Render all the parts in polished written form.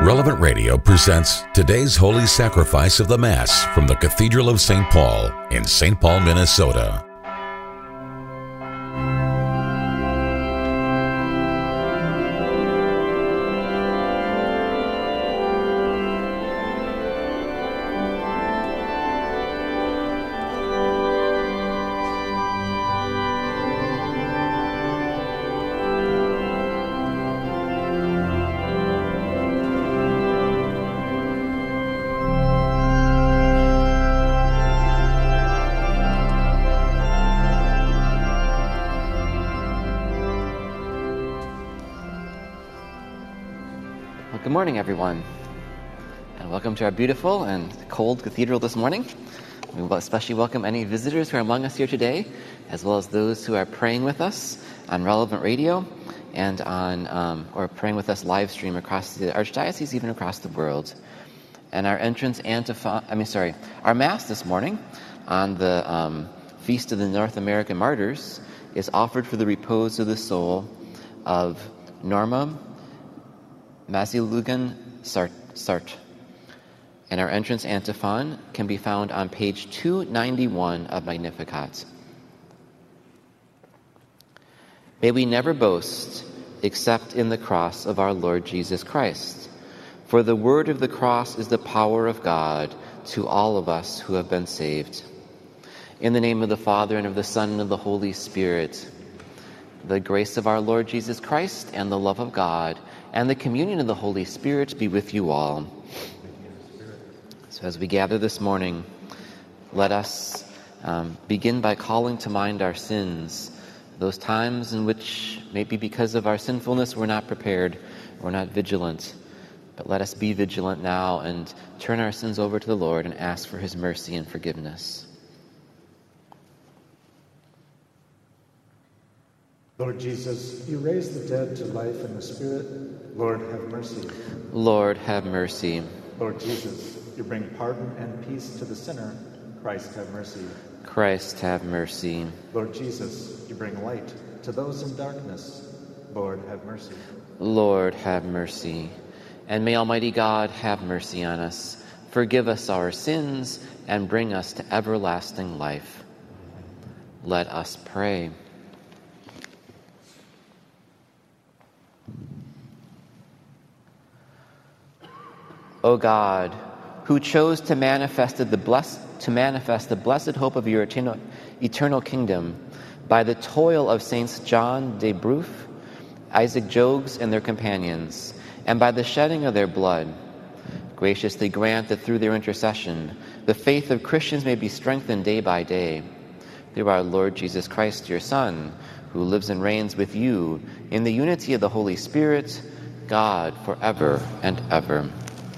Relevant Radio presents today's Holy Sacrifice of the Mass from the Cathedral of St. Paul in St. Paul, Minnesota. Good morning, everyone, and welcome to our beautiful and cold cathedral this morning. We will especially welcome any visitors who are among us here today, as well as those who are praying with us on Relevant Radio and on or praying with us live stream across the Archdiocese, even across the world. And our our Mass this morning on the Feast of the North American Martyrs is offered for the repose of the soul of Norma Mazilugan Sart. And our entrance antiphon can be found on page 291 of Magnificat. May we never boast except in the cross of our Lord Jesus Christ. For the word of the cross is the power of God to all of us who have been saved. In the name of the Father, and of the Son, and of the Holy Spirit, the grace of our Lord Jesus Christ, and the love of God, and the communion of the Holy Spirit be with you all. So as we gather this morning, let us begin by calling to mind our sins, those times in which maybe because of our sinfulness we're not prepared, we're not vigilant. But let us be vigilant now and turn our sins over to the Lord and ask for his mercy and forgiveness. Lord Jesus, you raise the dead to life in the Spirit. Lord, have mercy. Lord, have mercy. Lord Jesus, you bring pardon and peace to the sinner. Christ, have mercy. Christ, have mercy. Lord Jesus, you bring light to those in darkness. Lord, have mercy. Lord, have mercy. And may Almighty God have mercy on us, forgive us our sins, and bring us to everlasting life. Let us pray. O God, who chose to manifest the blessed hope of your eternal kingdom by the toil of Saints John de Bruff, Isaac Jogues, and their companions, and by the shedding of their blood, graciously grant that through their intercession the faith of Christians may be strengthened day by day. Through our Lord Jesus Christ, your Son, who lives and reigns with you in the unity of the Holy Spirit, God, forever and ever.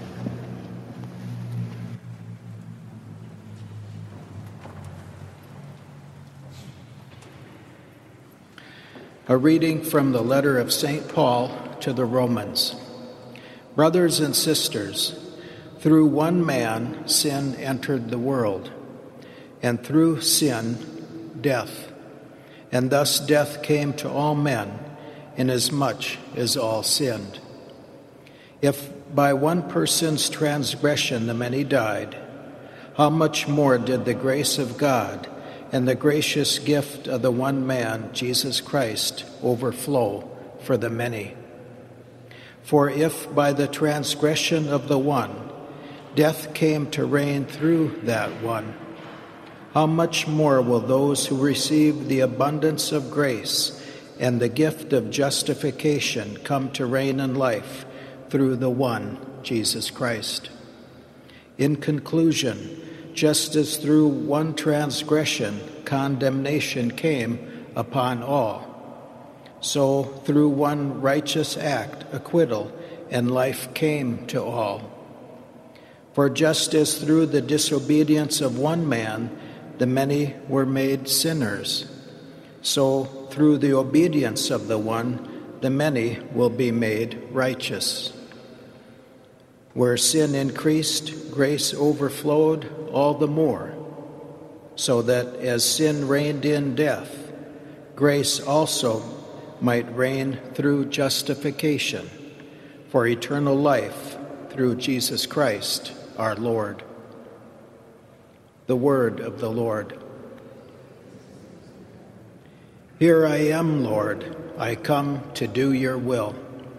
A reading from the letter of St. Paul to the Romans. Brothers and sisters, through one man sin entered the world, and through sin death. And thus death came to all men, inasmuch as all sinned. If by one person's transgression the many died, how much more did the grace of God and the gracious gift of the one man, Jesus Christ, overflow for the many? For if by the transgression of the one, death came to reign through that one, how much more will those who receive the abundance of grace and the gift of justification come to reign in life through the one, Jesus Christ? In conclusion, just as through one transgression condemnation came upon all, so through one righteous act acquittal and life came to all. For just as through the disobedience of one man the many were made sinners, so through the obedience of the one the many will be made righteous. Where sin increased, grace overflowed all the more, so that as sin reigned in death, grace also might reign through justification for eternal life through Jesus Christ, our Lord. The word of the Lord. Here I am, Lord. I come to do your will.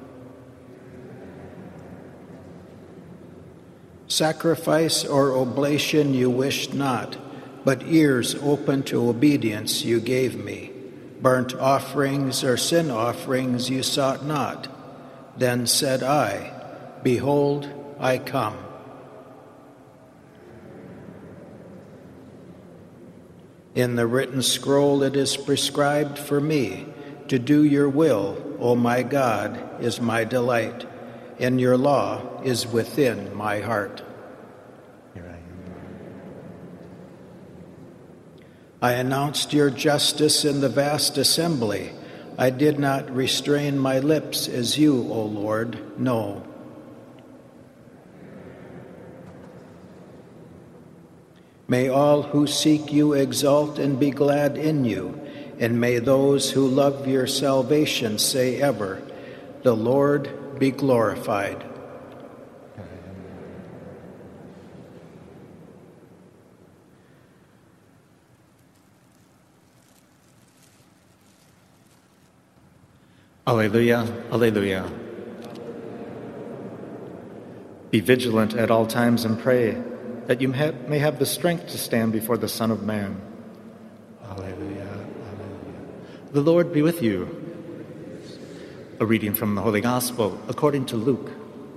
Sacrifice or oblation you wished not, but ears open to obedience you gave me. Burnt offerings or sin offerings you sought not. Then said I, Behold, I come. In the written scroll it is prescribed for me to do your will, O my God, is my delight, and your law is within my heart. Here I am. I announced your justice in the vast assembly. I did not restrain my lips as you, O Lord, know. May all who seek you exult and be glad in you, and may those who love your salvation say ever, The Lord be glorified. Alleluia, alleluia. Be vigilant at all times and pray, that you may have the strength to stand before the Son of Man. Alleluia, alleluia. The Lord be with you. A reading from the Holy Gospel according to Luke.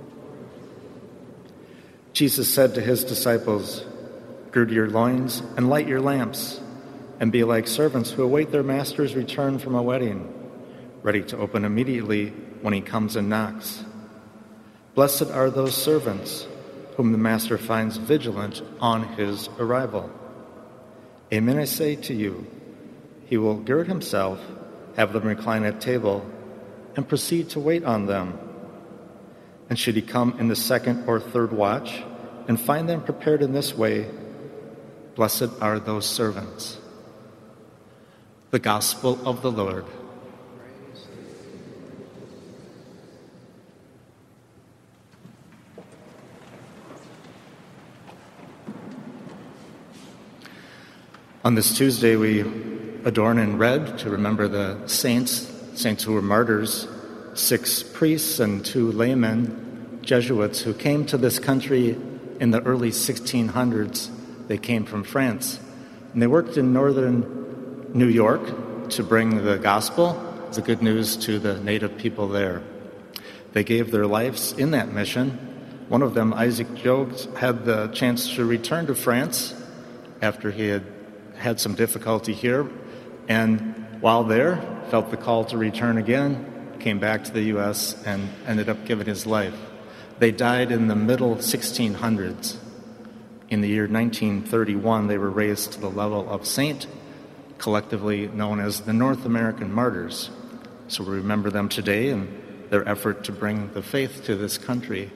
Jesus said to his disciples, Gird your loins and light your lamps, and be like servants who await their master's return from a wedding, ready to open immediately when he comes and knocks. Blessed are those servants whom the master finds vigilant on his arrival. Amen, I say to you, he will gird himself, have them recline at table, and proceed to wait on them. And should he come in the second or third watch and find them prepared in this way, blessed are those servants. The Gospel of the Lord. On this Tuesday, we adorn in red to remember the saints who were martyrs, 6 priests and 2 laymen, Jesuits, who came to this country in the early 1600s. They came from France, and they worked in northern New York to bring the gospel, the good news, to the native people there. They gave their lives in that mission. One of them, Isaac Jogues, had the chance to return to France after he had some difficulty here, and while there, felt the call to return again, came back to the U.S., and ended up giving his life. They died in the middle 1600s. In the year 1931, they were raised to the level of saint, collectively known as the North American Martyrs. So we remember them today and their effort to bring the faith to this country.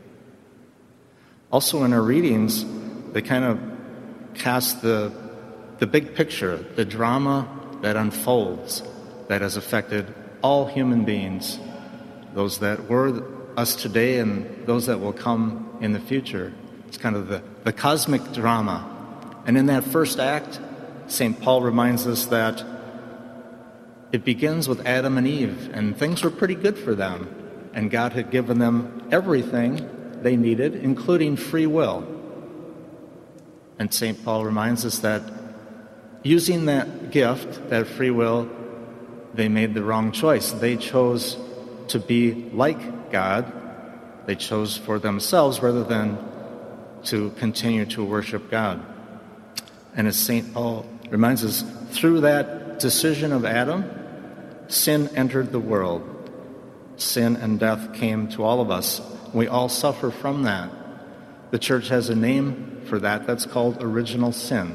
Also in our readings, they kind of cast the big picture, the drama that unfolds, that has affected all human beings, those that were us today and those that will come in the future. It's kind of the cosmic drama. And in that first act, St. Paul reminds us that it begins with Adam and Eve, and things were pretty good for them. And God had given them everything they needed, including free will. And St. Paul reminds us that using that gift, that free will, they made the wrong choice. They chose to be like God. They chose for themselves rather than to continue to worship God. And as St. Paul reminds us, through that decision of Adam, sin entered the world. Sin and death came to all of us. We all suffer from that. The church has a name for that. That's called original sin.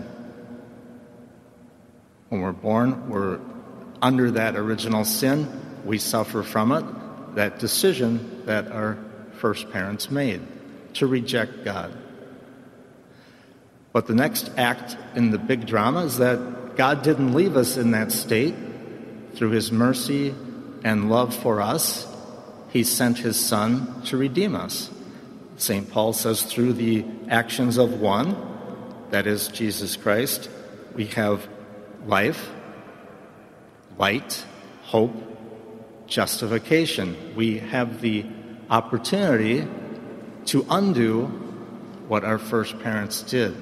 When we're born, we're under that original sin. We suffer from it, that decision that our first parents made to reject God. But the next act in the big drama is that God didn't leave us in that state. Through his mercy and love for us, he sent his Son to redeem us. St. Paul says through the actions of one, that is Jesus Christ, we have life, light, hope, justification. We have the opportunity to undo what our first parents did.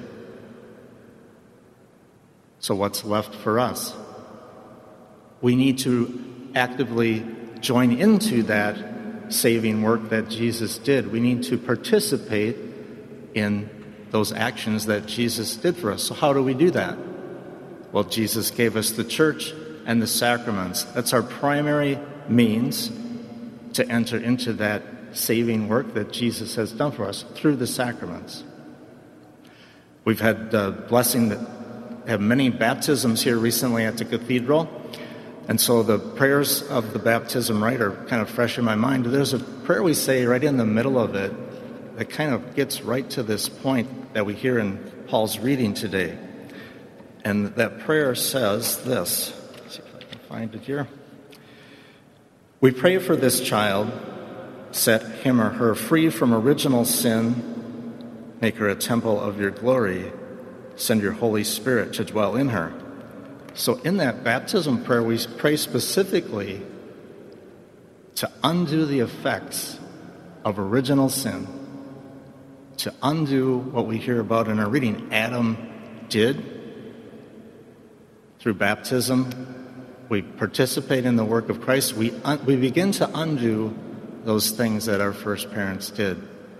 So what's left for us? We need to actively join into that saving work that Jesus did. We need to participate in those actions that Jesus did for us. So how do we do that? Well, Jesus gave us the church and the sacraments. That's our primary means to enter into that saving work that Jesus has done for us through the sacraments. We've had the blessing to have many baptisms here recently at the cathedral. And so the prayers of the baptism rite are kind of fresh in my mind. There's a prayer we say right in the middle of it that kind of gets right to this point that we hear in Paul's reading today. And that prayer says this. Let's see if I can find it here. We pray for this child, set him or her free from original sin, make her a temple of your glory, send your Holy Spirit to dwell in her. So in that baptism prayer, we pray specifically to undo the effects of original sin, to undo what we hear about in our reading Adam did. Through baptism, we participate in the work of Christ. We begin to undo those things that our first parents did.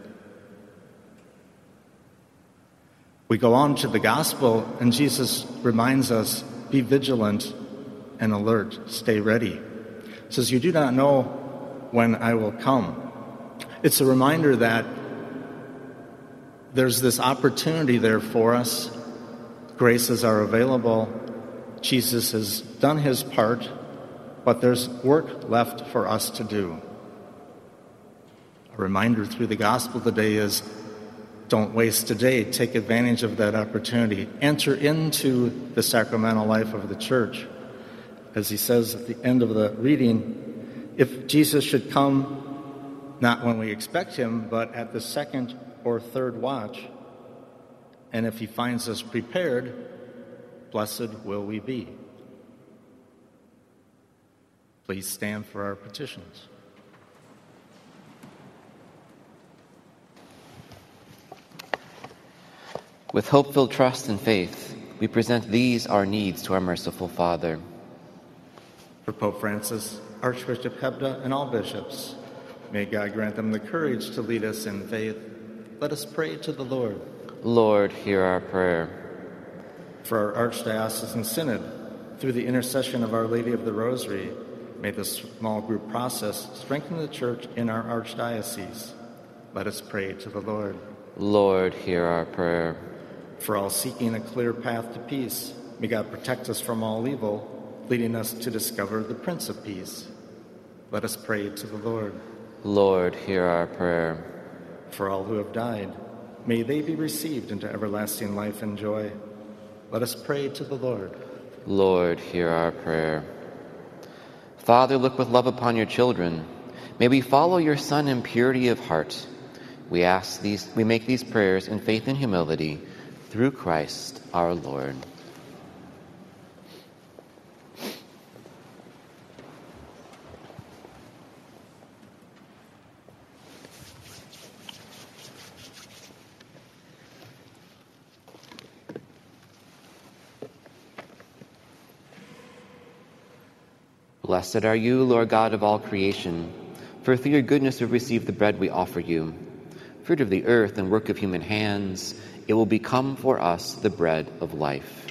We go on to the gospel, and Jesus reminds us, be vigilant and alert, stay ready. He says, you do not know when I will come. It's a reminder that there's this opportunity there for us. Graces are available. Jesus has done his part, but there's work left for us to do. A reminder through the gospel today is, don't waste a day. Take advantage of that opportunity. Enter into the sacramental life of the church. As he says at the end of the reading, if Jesus should come, not when we expect him, but at the second or third watch, and if he finds us prepared, blessed will we be. Please stand for our petitions. With hope-filled trust and faith, we present these our needs to our merciful Father. For Pope Francis, Archbishop Hebda, and all bishops, may God grant them the courage to lead us in faith. Let us pray to the Lord. Lord, hear our prayer. For our Archdiocesan Synod, through the intercession of Our Lady of the Rosary, may the small group process strengthen the Church in our Archdiocese. Let us pray to the Lord. Lord, hear our prayer. For all seeking a clear path to peace, may God protect us from all evil, leading us to discover the Prince of Peace. Let us pray to the Lord. Lord, hear our prayer. For all who have died, may they be received into everlasting life and joy. Let us pray to the Lord. Lord, hear our prayer. Father, look with love upon your children. May we follow your Son in purity of heart. We make these prayers in faith and humility through Christ our Lord. Blessed are you, Lord God of all creation, for through your goodness we've received the bread we offer you. Fruit of the earth and work of human hands, it will become for us the bread of life.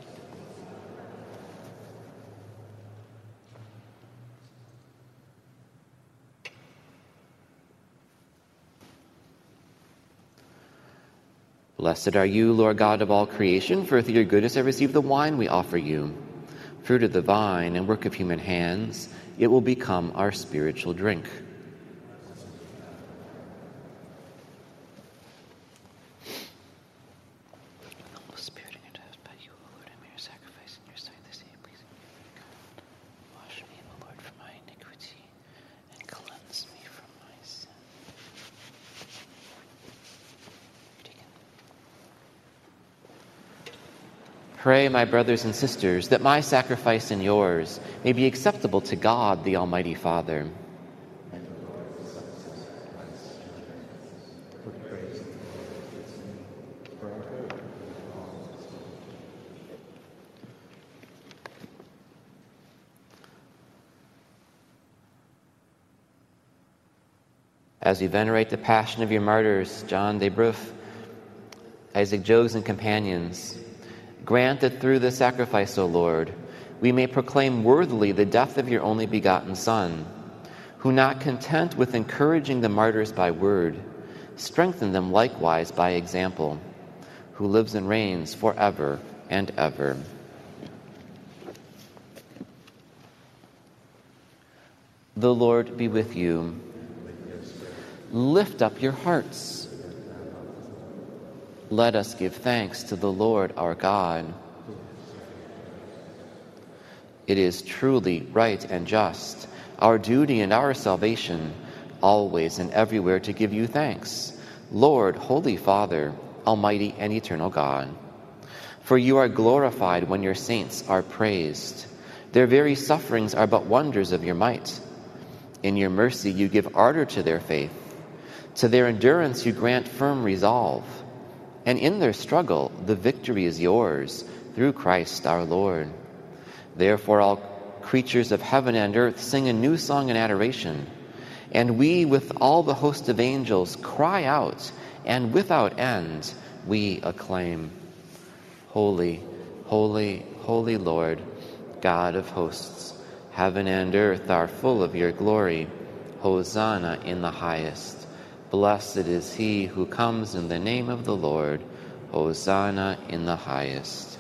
Blessed are you, Lord God of all creation, for through your goodness have received the wine we offer you. Fruit of the vine and work of human hands, it will become our spiritual drink. Pray, my brothers and sisters, that my sacrifice and yours may be acceptable to God, the Almighty Father. As we venerate the passion of your martyrs, John de Breuf, Isaac Jogues, and companions, grant that through this sacrifice, O Lord, we may proclaim worthily the death of your only begotten Son, who, not content with encouraging the martyrs by word, strengthen them likewise by example, who lives and reigns forever and ever. The Lord be with you. Lift up your hearts. Let us give thanks to the Lord our God. It is truly right and just, our duty and our salvation, always and everywhere to give you thanks, Lord, Holy Father, Almighty and eternal God. For you are glorified when your saints are praised. Their very sufferings are but wonders of your might. In your mercy you give ardor to their faith. To their endurance you grant firm resolve. And in their struggle the victory is yours, through Christ our Lord. Therefore all creatures of heaven and earth sing a new song in adoration. And we with all the host of angels cry out, and without end we acclaim. Holy, holy, holy Lord, God of hosts, heaven and earth are full of your glory. Hosanna in the highest. Blessed is he who comes in the name of the Lord. Hosanna in the highest.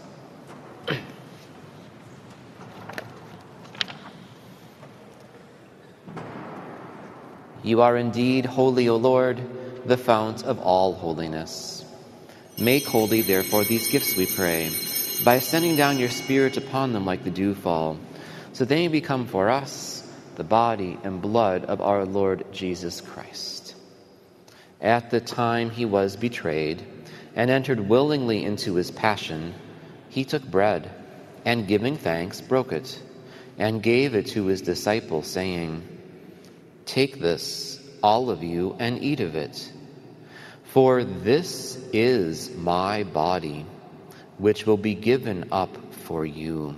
You are indeed holy, O Lord, the fount of all holiness. Make holy, therefore, these gifts, we pray, by sending down your Spirit upon them like the dewfall, so they may become for us the body and blood of our Lord Jesus Christ. At the time he was betrayed and entered willingly into his passion, he took bread, and giving thanks, broke it, and gave it to his disciples, saying, "Take this, all of you, and eat of it. For this is my body, which will be given up for you."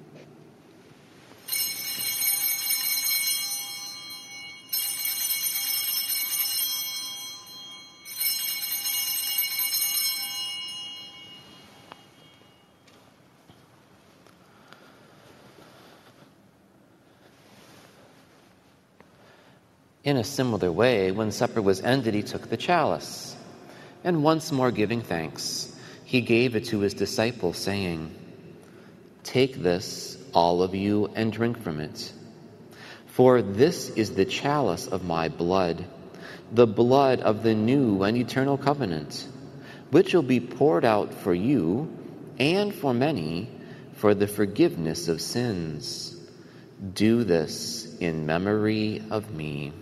In a similar way, when supper was ended, he took the chalice, and once more giving thanks, he gave it to his disciples, saying, "Take this, all of you, and drink from it. For this is the chalice of my blood, the blood of the new and eternal covenant, which will be poured out for you and for many for the forgiveness of sins. Do this in memory of me."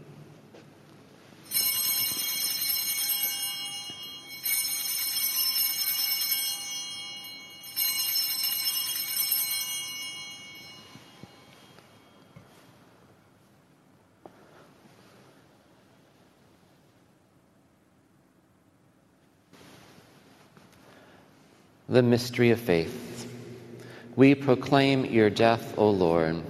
The mystery of faith. We proclaim your death, O Lord.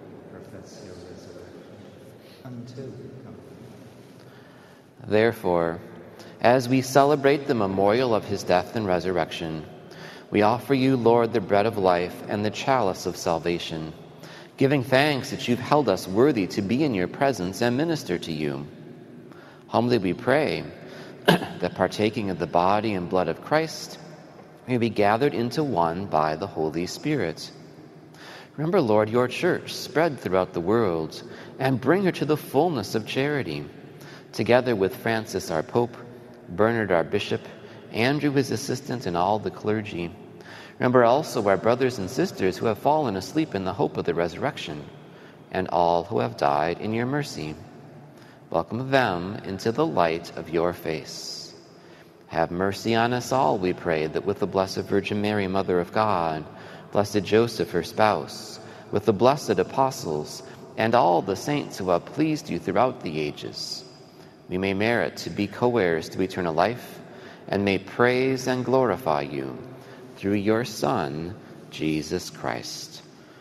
Therefore, as we celebrate the memorial of his death and resurrection, we offer you, Lord, the bread of life and the chalice of salvation, giving thanks that you've held us worthy to be in your presence and minister to you. Humbly we pray that partaking of the body and blood of Christ, may be gathered into one by the Holy Spirit. Remember, Lord, your church spread throughout the world, and bring her to the fullness of charity, together with Francis our Pope, Bernard our Bishop, Andrew his assistant, and all the clergy. Remember also our brothers and sisters who have fallen asleep in the hope of the resurrection, and all who have died in your mercy. Welcome them into the light of your face. Have mercy on us all, we pray, that with the Blessed Virgin Mary, Mother of God, Blessed Joseph, her spouse, with the blessed apostles, and all the saints who have pleased you throughout the ages, we may merit to be co-heirs to eternal life, and may praise and glorify you through your Son, Jesus Christ.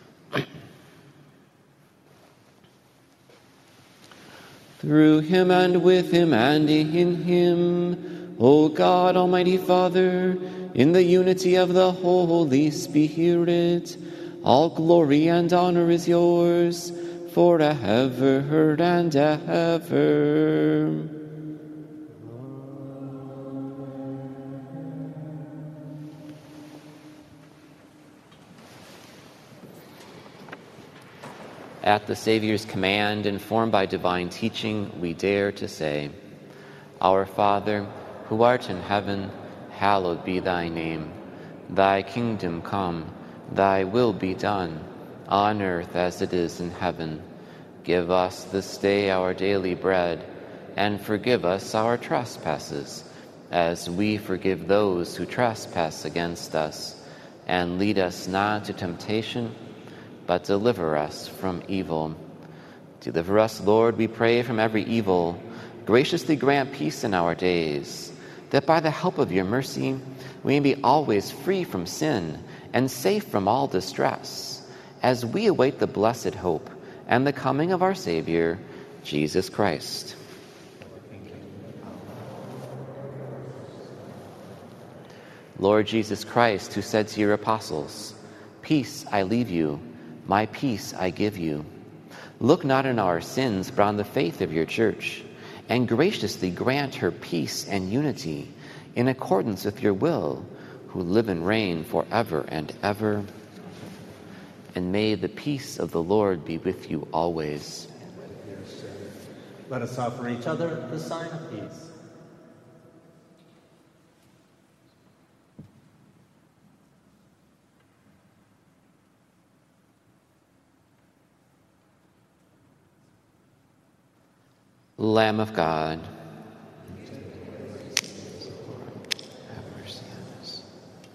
Through him and with him and in him, O God, Almighty Father, in the unity of the Holy Spirit, all glory and honor is yours forever and ever. At the Savior's command, informed by divine teaching, we dare to say, Our Father, who art in heaven, hallowed be thy name. Thy kingdom come, thy will be done, on earth as it is in heaven. Give us this day our daily bread, and forgive us our trespasses, as we forgive those who trespass against us. And lead us not into temptation, but deliver us from evil. Deliver us, Lord, we pray, from every evil. Graciously grant peace in our days, that by the help of your mercy we may be always free from sin and safe from all distress, as we await the blessed hope and the coming of our Savior, Jesus Christ. Lord Jesus Christ, who said to your apostles, Peace I leave you, my peace I give you. Look not on our sins, but on the faith of your church, and graciously grant her peace and unity in accordance with your will, who live and reign forever and ever. And may the peace of the Lord be with you always. Let us offer each other the sign of peace. Lamb of God, have mercy on us.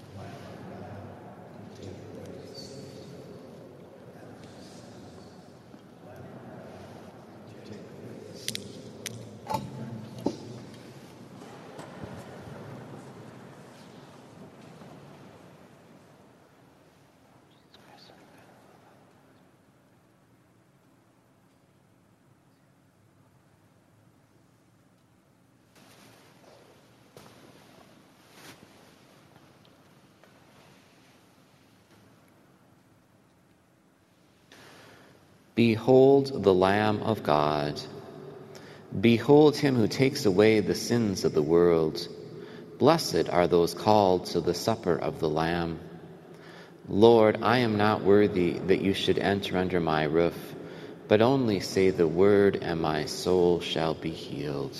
Behold the Lamb of God. Behold him who takes away the sins of the world. Blessed are those called to the supper of the Lamb. Lord, I am not worthy that you should enter under my roof, but only say the word, and my soul shall be healed.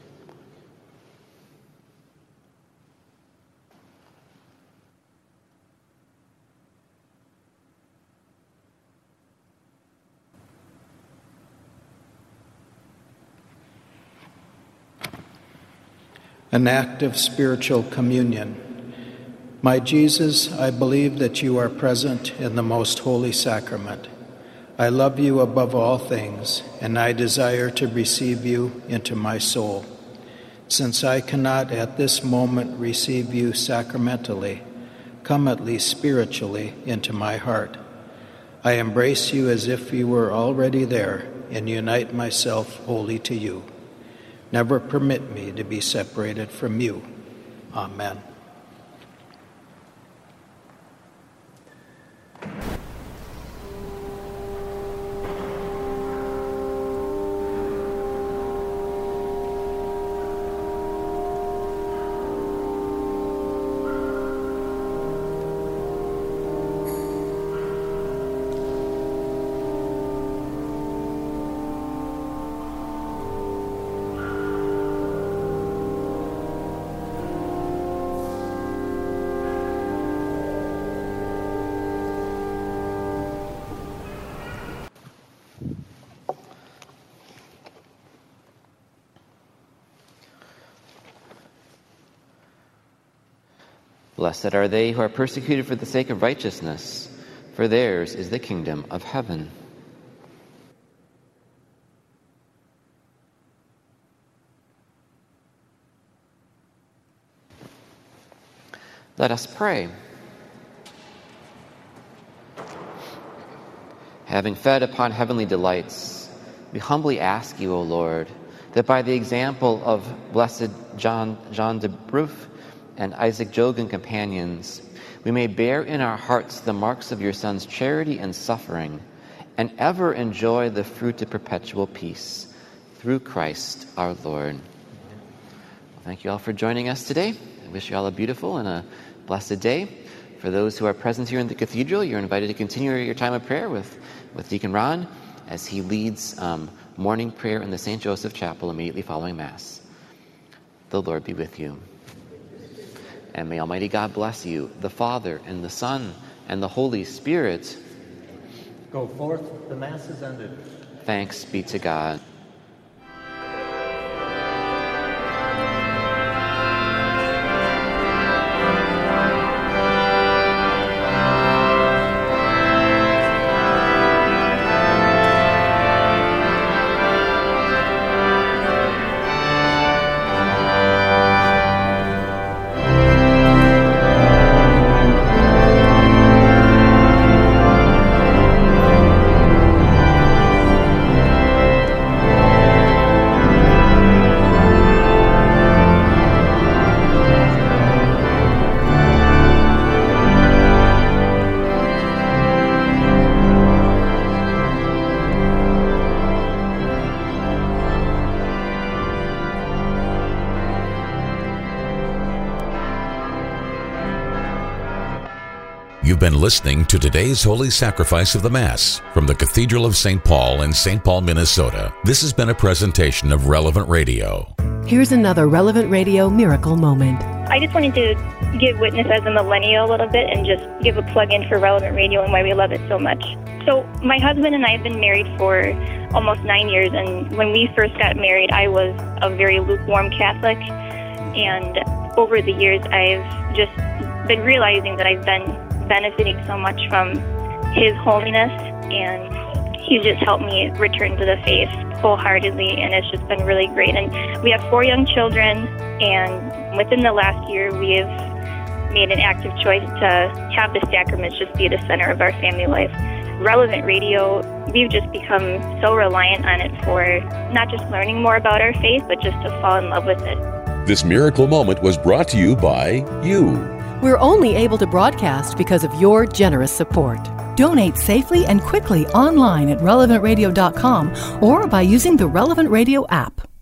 An act of spiritual communion. My Jesus, I believe that you are present in the most holy sacrament. I love you above all things, and I desire to receive you into my soul. Since I cannot at this moment receive you sacramentally, come at least spiritually into my heart. I embrace you as if you were already there, and unite myself wholly to you. Never permit me to be separated from you. Amen. Blessed are they who are persecuted for the sake of righteousness, for theirs is the kingdom of heaven. Let us pray. Having fed upon heavenly delights, we humbly ask you, O Lord, that by the example of Blessed John de Bruff and Isaac Jogues and companions, we may bear in our hearts the marks of your Son's charity and suffering, and ever enjoy the fruit of perpetual peace, through Christ our Lord. Well, thank you all for joining us today. I wish you all a beautiful and a blessed day. For those who are present here in the cathedral, you're invited to continue your time of prayer with Deacon Ron as he leads morning prayer in the St. Joseph Chapel immediately following Mass. The Lord be with you. And may Almighty God bless you, the Father, and the Son, and the Holy Spirit. Go forth, the Mass is ended. Thanks be to God. You've been listening to today's Holy Sacrifice of the Mass from the Cathedral of St. Paul in St. Paul, Minnesota. This has been a presentation of Relevant Radio. Here's another Relevant Radio miracle moment. I just wanted to give witness as a millennial a little bit and just give a plug-in for Relevant Radio and why we love it so much. So my husband and I have been married for almost 9 years, and when we first got married, I was a very lukewarm Catholic, and over the years, I've just been realizing that I've been benefiting so much from His holiness, and He's just helped me return to the faith wholeheartedly, and it's just been really great. And we have 4 young children, and within the last year, we have made an active choice to have the sacraments just be the center of our family life. Relevant Radio, we've just become so reliant on it for not just learning more about our faith, but just to fall in love with it. This miracle moment was brought to you by you. We're only able to broadcast because of your generous support. Donate safely and quickly online at relevantradio.com or by using the Relevant Radio app.